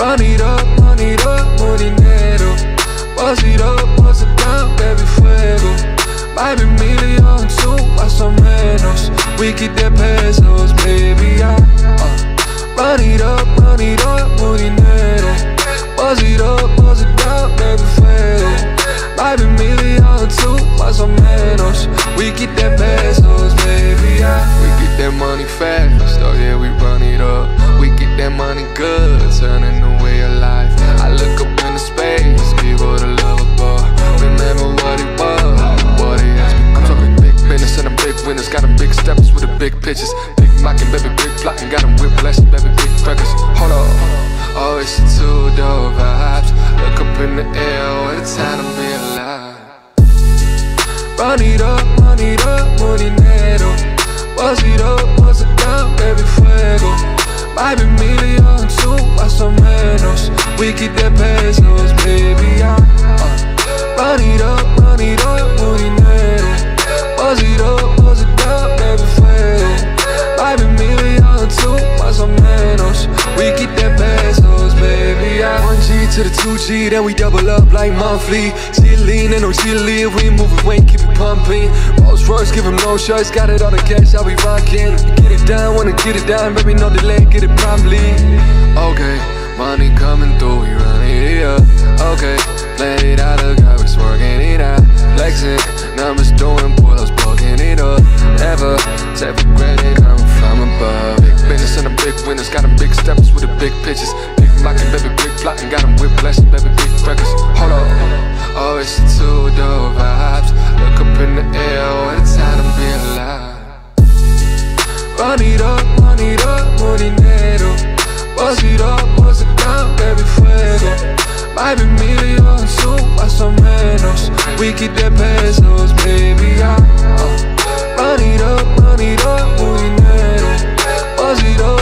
run it up, more dinero. Bust it down, baby, fuego. Baby, million, two, más o menos. We keep the pesos, baby, yeah. Run it up, more dinero. Bust it down, baby, fuego. Baby, million, two, más o menos. We keep the pesos, baby, yeah. We get that money fast, oh yeah, we run it up. We get that money good, turning the way of life. I look up into space, people to love above. Remember what it was, what it has become. I'm talking big business and the big winners. Got them big steppers with the big pitches. Big mocking, baby, big flocking. Got them whip blessing, baby, big crackers. Hold up, oh, it's the two dope vibes. Look up in the air, what a time to be alive. Run it up, more dinero. Bust it down, baby, fuego. Baby, million, two, más o menos. We keep the pesos, baby, yeah. Run it up, more dinero. Bust it down, baby, fuego. Baby, million, two, más o menos. We keep the pesos, baby, yeah. 1G to the 2G, then we double up like monthly. See it lean, ain't no chili. If we move it, we ain't keep it pumping. Rolls Royce, give him no shirts. Got it all the cash, I'll be rocking. Get it down, wanna get it down. Baby, no delay, get it promptly. Okay, money coming through, we run it up. Okay, play it out, look how it's working it out. Flexing, numbers doing pull-ups, bugging it up. Never take for granted, I'm from above. Big business and the big winners. Got them big steppers with the big pitches. Big blocking, baby, big flocking. Got them whip blessing, baby, big crackers. Hold up, oh, it's the two dope vibes. Look up in the air, what a time to be alive. Run it up, more dinero. Bust it down, baby, fuego. Baby, million, two, más o menos. We keep the pesos, baby, yeah. Run it up, more dinero. Bust it